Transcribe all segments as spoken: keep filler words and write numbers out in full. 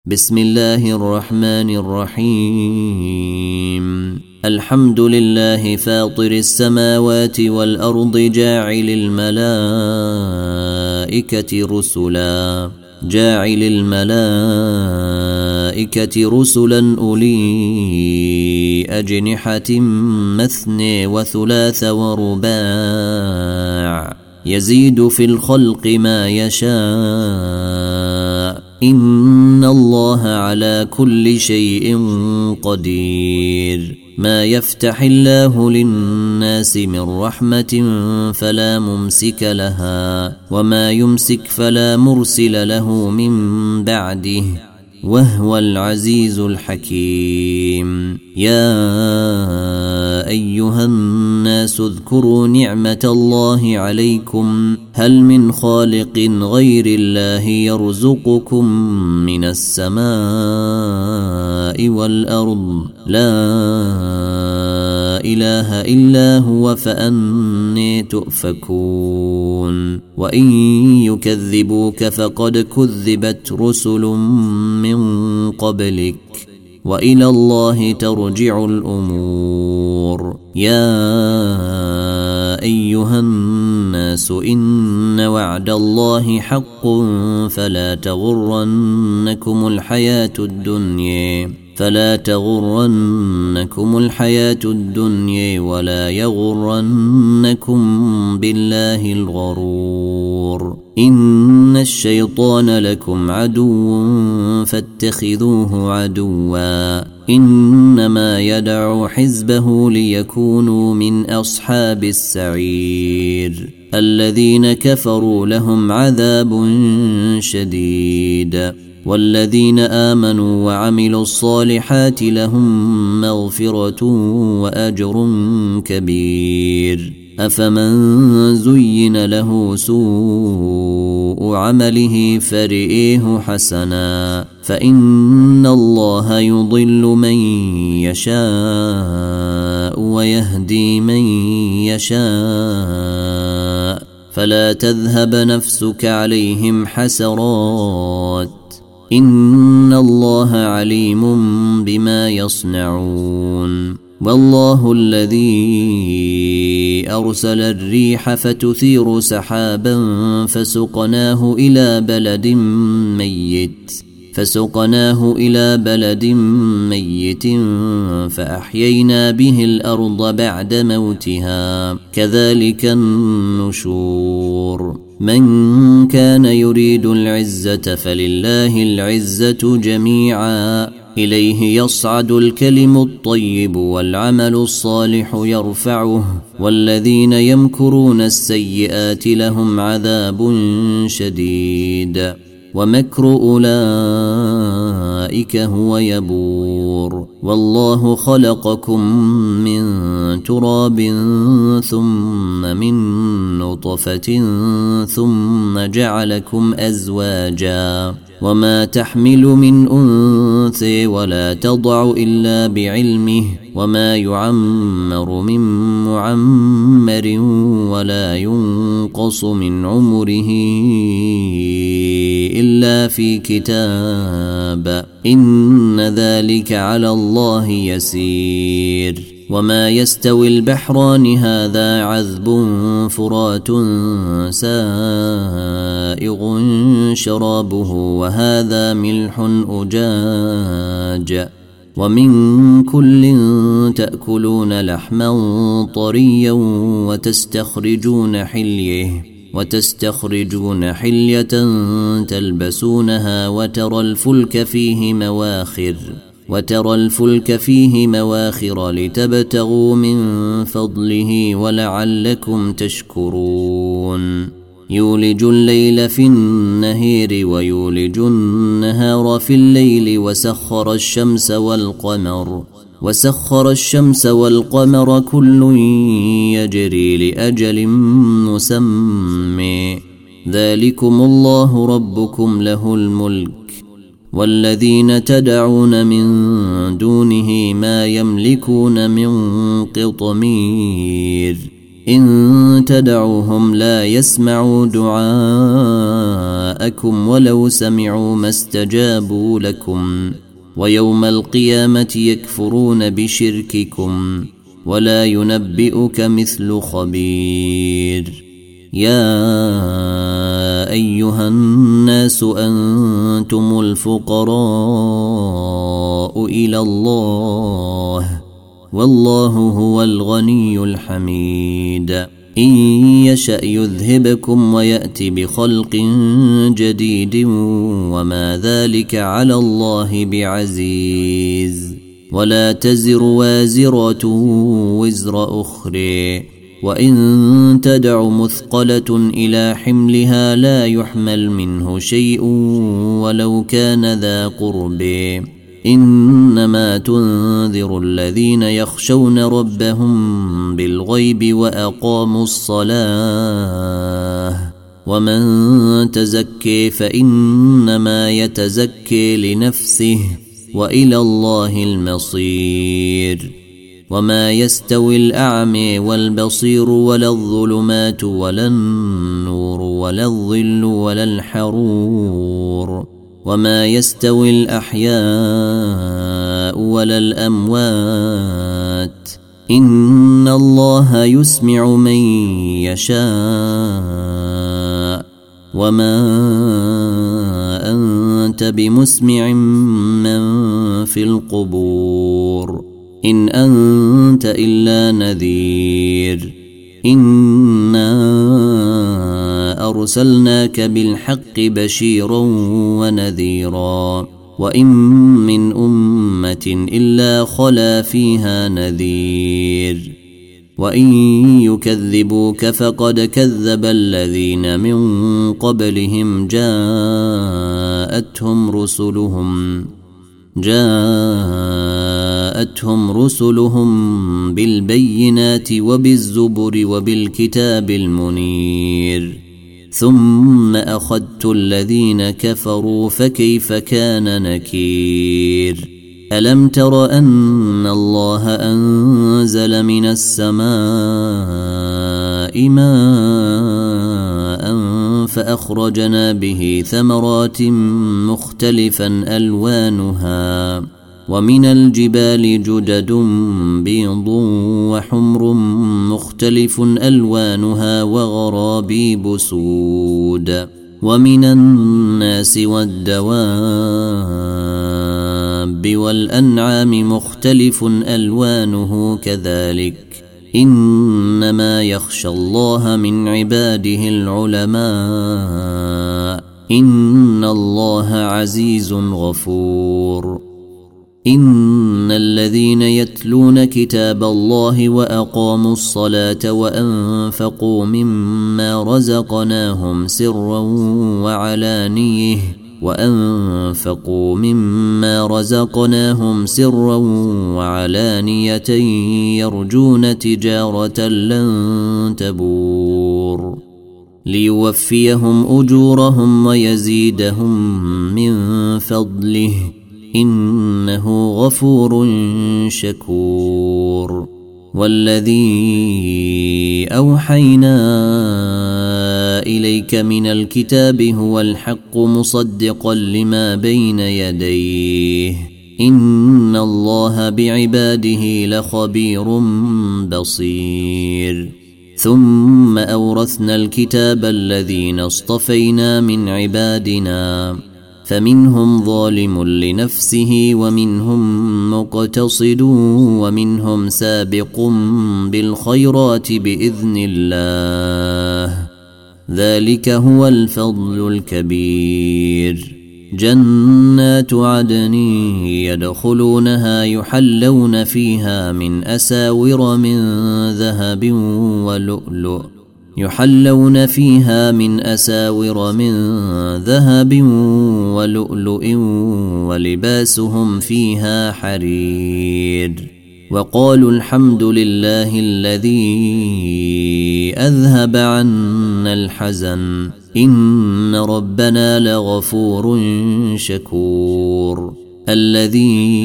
بسم الله الرحمن الرحيم. الحمد لله فاطر السماوات والأرض جاعل الملائكة رسلا جاعل الملائكة رسلا أولي أجنحة مثني وثلاث ورباع يزيد في الخلق ما يشاء إن الله على كل شيء قدير. ما يفتح الله للناس من رحمة فلا ممسك لها وما يمسك فلا مرسل له من بعده وهو العزيز الحكيم. يا أيها الناس اذكروا نعمة الله عليكم هل من خالق غير الله يرزقكم من السماء والأرض لا إله إلا هو فأني تؤفكون. وإن يكذبوك فقد كذبت رسل من قبلك وإلى الله ترجع الأمور. يا أيها الناس إن وعد الله حق فلا تغرنكم الحياة الدنيا فلا تغرنكم الحياة الدنيا ولا يغرنكم بالله الغرور. إن الشيطان لكم عدو فاتخذوه عدوا إنما يدعو حزبه ليكونوا من أصحاب السعير. الذين كفروا لهم عذاب شديد والذين آمنوا وعملوا الصالحات لهم مغفرة وأجر كبير. أفمن زين له سوء عمله فرئيه حسنا فإن الله يضل من يشاء ويهدي من يشاء فلا تذهب نفسك عليهم حسرات إن الله عليم بما يصنعون. والله الذي أرسل الريح فتثير سحابا فسقناه إلى بلد ميت فسقناه إلى بلد ميت فأحيينا به الأرض بعد موتها كذلك النشور. من كان يريد العزة فلله العزة جميعا إليه يصعد الكلم الطيب والعمل الصالح يرفعه والذين يمكرون السيئات لهم عذاب شديد ومكر أولئك هو يبور. والله خلقكم من تراب ثم من نطفة ثم جعلكم أزواجا وما تحمل من أنثى ولا تضع إلا بعلمه وما يعمر من معمر ولا ينقص من عمره إلا في كتاب إن ذلك على الله يسير. وما يستوي البحران هذا عذب فرات سائغ شرابه وهذا ملح أجاج ومن كل تأكلون لحما طريا وتستخرجون حليه وتستخرجون حلية تلبسونها وترى الفلك فيه مواخر وترى الفلك فيه مواخر لتبتغوا من فضله ولعلكم تشكرون. يولج الليل في النهار ويولج النهار في الليل وسخر الشمس والقمر وسخر الشمس والقمر كل يجري لأجل مسمى ذلكم الله ربكم له الملك والذين تدعون من دونه ما يملكون من قطمير إن تدعوهم لا يسمعوا دعاءكم ولو سمعوا ما استجابوا لكم ويوم القيامة يكفرون بشرككم ولا ينبئك مثل خبير. يا أيها الناس أنتم الفقراء إلى الله والله هو الغني الحميد. إن يشأ يذهبكم ويأتي بخلق جديد وما ذلك على الله بعزيز. ولا تزر وازرة وزر أخرى وإن تدع مثقلة إلى حملها لا يحمل منه شيء ولو كان ذا قرب. إنما تنذر الذين يخشون ربهم بالغيب وأقاموا الصلاة ومن تزكي فإنما يتزكي لنفسه وإلى الله المصير. وما يستوي الأعمى والبصير ولا الظلمات ولا النور ولا الظل ولا الحرور وما يستوي الأحياء ولا الأموات إن الله يسمع من يشاء وما أنت بمسمع من في القبور إن أنت إلا نذير. إنا أرسلناك بالحق بشيرا ونذيرا وإن من أمة إلا خلا فيها نذير وإن يكذبوك فقد كذب الذين من قبلهم جاءتهم رسلهم جاءتهم رسلهم بالبينات وبالزبر وبالكتاب المنير ثم أخذت الذين كفروا فكيف كان نكير. ألم تر أن الله أنزل من السماء ماء فأخرجنا به ثمرات مختلفا ألوانها ومن الجبال جدد بيض وحمر مختلف ألوانها وغرابيب سود ومن الناس والدواب والأنعام مختلف ألوانه كذلك إنما يخشى الله من عباده العلماء إن الله عزيز غفور. إن الذين يتلون كتاب الله وأقاموا الصلاة وأنفقوا مما رزقناهم سرا وعلانيه وأنفقوا مما رزقناهم سرا وعلانية يرجون تجارة لن تبور ليوفيهم أجورهم ويزيدهم من فضله إنه غفور شكور. والذي أوحينا إليك من الكتاب هو الحق مصدقا لما بين يديه إن الله بعباده لخبير بصير. ثم أورثنا الكتاب الذين اصطفينا من عبادنا فمنهم ظالم لنفسه ومنهم مقتصد ومنهم سابق بالخيرات بإذن الله ذلك هو الفضل الكبير. جنات عدن يدخلونها يحلون فيها من أساور من ذهب ولؤلؤ يحلون فيها من أساور من ذهب ولؤلؤ ولباسهم فيها حرير. وقالوا الحمد لله الذي أذهب عنا الحزن إن ربنا لغفور شكور. الذي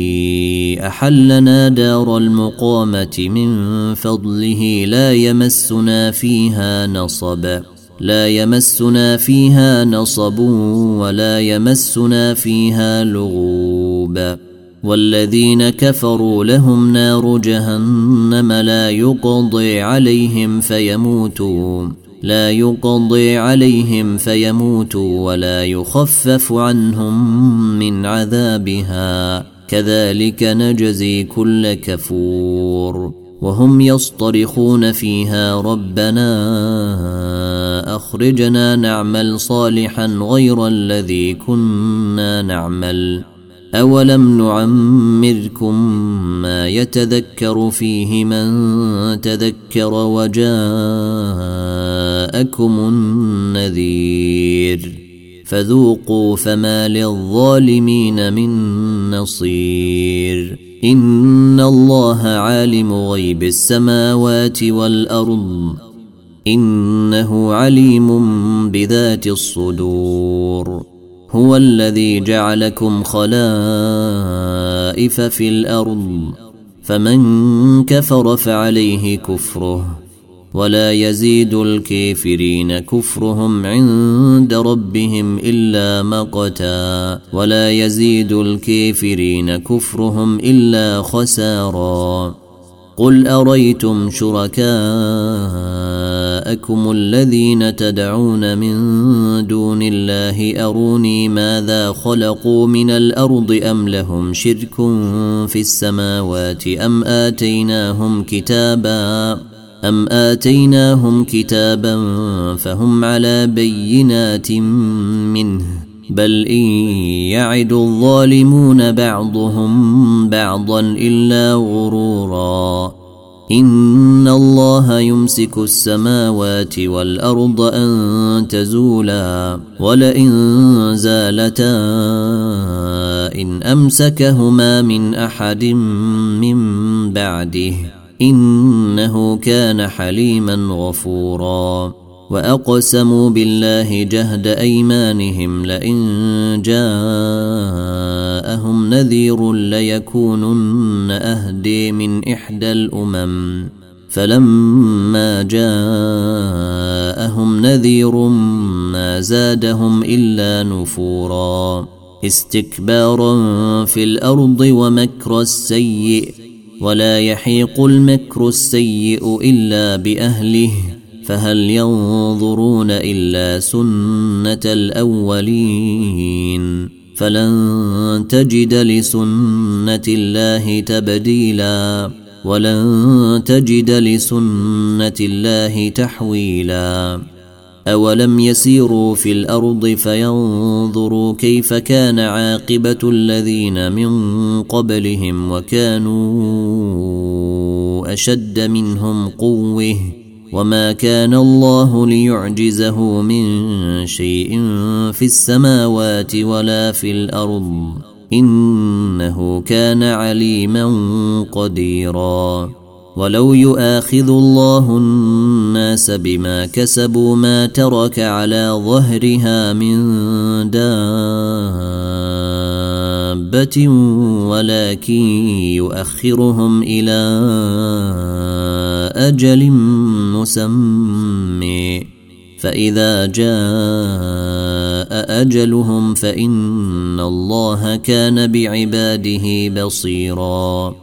أحلنا دار المقامة من فضله لا يمسنا فيها نصب لا يمسنا فيها نصب ولا يمسنا فيها لغوب والذين كفروا لهم نار جهنم لا يقضي عليهم فيموتوا لا يقضي عليهم فيموتوا ولا يخفف عنهم من عذابها كذلك نجزي كل كفور وهم يصطرخون فيها ربنا أخرجنا نعمل صالحا غير الذي كنا نعمل أولم نعمركم ما يتذكر فيه من تذكر وجاءكم النذير فذوقوا فما للظالمين من نصير إن الله عالم غيب السماوات والأرض إنه عليم بذات الصدور هو الذي جعلكم خلائف في الأرض فمن كفر فعليه كفره ولا يزيد الكافرين كفرهم عند ربهم إلا مقتا ولا يزيد الكافرين كفرهم إلا خسارا قل أريتم شركاءكم الذين تدعون من دون الله أروني ماذا خلقوا من الأرض أم لهم شرك في السماوات أم آتيناهم كتابا أم آتيناهم كتابا فهم على بينات منه بل إن يعد الظالمون بعضهم بعضا إلا غرورا إن الله يمسك السماوات والأرض أن تزولا ولئن زالتا إن أمسكهما من أحد من بعده إنه كان حليما غفورا وأقسموا بالله جهد أيمانهم لئن جاءهم نذير ليكونن أهدي من إحدى الأمم فلما جاءهم نذير ما زادهم إلا نفورا استكبارا في الأرض ومكر السيء ولا يحيق المكر السيء إلا بأهله فهل ينظرون إلا سنة الأولين فلن تجد لسنة الله تبديلا ولن تجد لسنة الله تحويلا أولم يسيروا في الأرض فينظروا كيف كان عاقبة الذين من قبلهم وكانوا أشد منهم قوة وما كان الله ليعجزه من شيء في السماوات ولا في الأرض إنه كان عليما قديرا ولو يؤاخذ الله الناس بما كسبوا ما ترك على ظهرها من دابة ولكن يؤخرهم إلى أجل مسمى فإذا جاء أجلهم فإن الله كان بعباده بصيرا